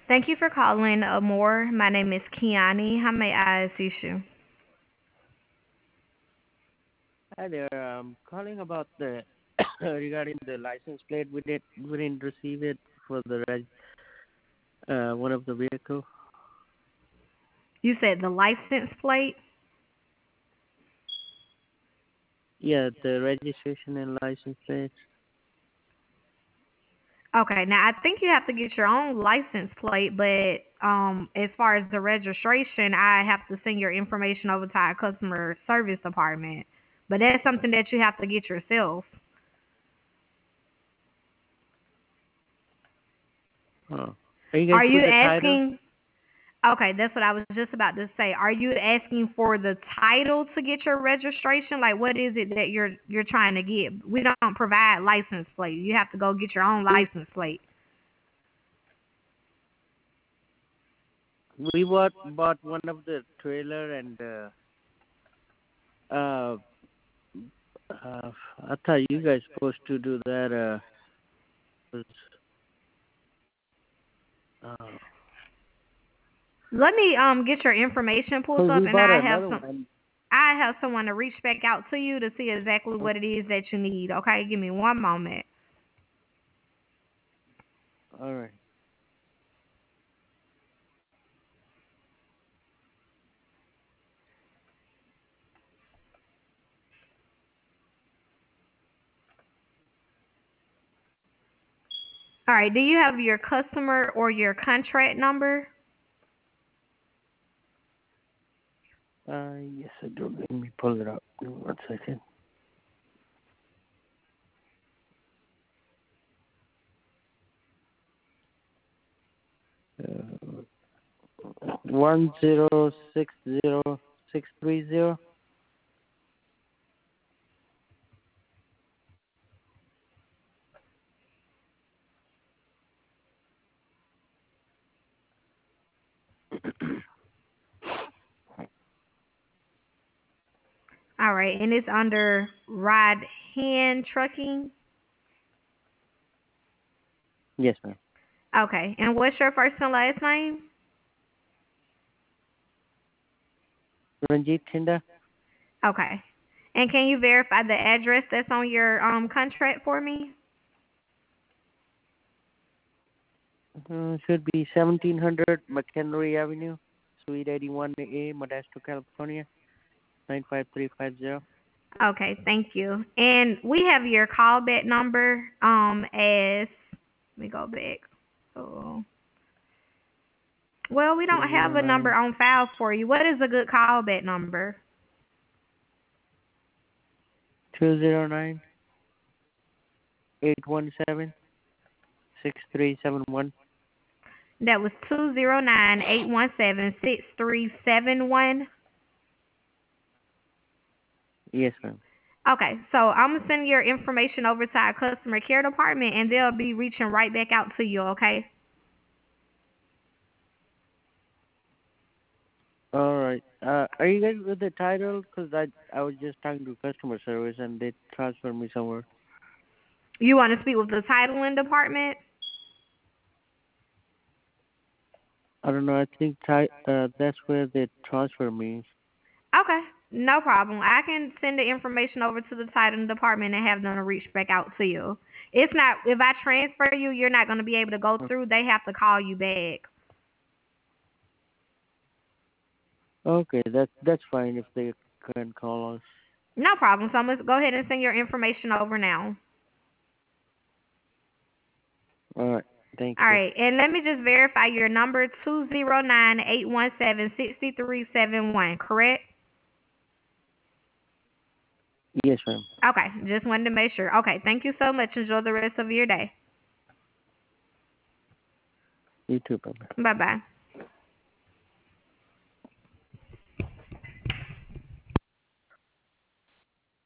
Thank you for calling Amore. My name is Kiani. How may I assist you? Hi there. I'm calling about the regarding the license plate. We didn't receive it for the one of the vehicle. You said the license plate? Yeah, the registration and license plates. Okay, now I think you have to get your own license plate, but as far as the registration, I have to send your information over to our customer service department. But that's something that you have to get yourself. Oh, are you Are guys you with the title? asking? Okay, that's what I was just about to say. Are you asking for the title to get your registration? Like, what is it that you're trying to get? We don't provide license plate. You have to go get your own We license plate. we bought one of the trailer and uh uh I thought you guys supposed to do that. Was uh Let me get your information pulled Cause up, we and bought another one. I have someone to reach back out to you to see exactly what it is that you need. Okay, give me one moment. All right. All right, do you have your customer or your contract number? Yes, I do. Let me pull it up. Give me 1 second. 1060630. All right, and it's under Ride Hand Trucking. Yes, ma'am. Okay, and what's your first and last name? Ranjit Tinda. Okay, and can you verify the address that's on your contract for me? Should be 1700 McHenry Avenue, Suite 81A, Modesto, California, 95350. Okay, thank you. And we have your callback number as let me go back. Oh, well, we don't have a number 209 on file for you. What is a good callback number? 209 817 6371. That was 209-817-6371. Yes, ma'am. Okay, so I'm gonna send your information over to our customer care department, and they'll be reaching right back out to you. Okay. All right. Are you guys with the title? Because I was just talking to customer service and they transferred me somewhere. You want to speak with the titling department? I don't know. I think that's where they transfer me. Okay, no problem. I can send the information over to the titling department and have them to reach back out to you. It's not if I transfer you, you're not going to be able to go through. They have to call you back. Okay, that's fine if they can call us. No problem. So I'm gonna go ahead and send your information over now. All right. Thank All you. right, and let me just verify your number 209-817-6371. Correct? Yes, ma'am. Okay, just wanted to make sure. Okay, thank you so much. Enjoy the rest of your day. You too, bye. Bye bye.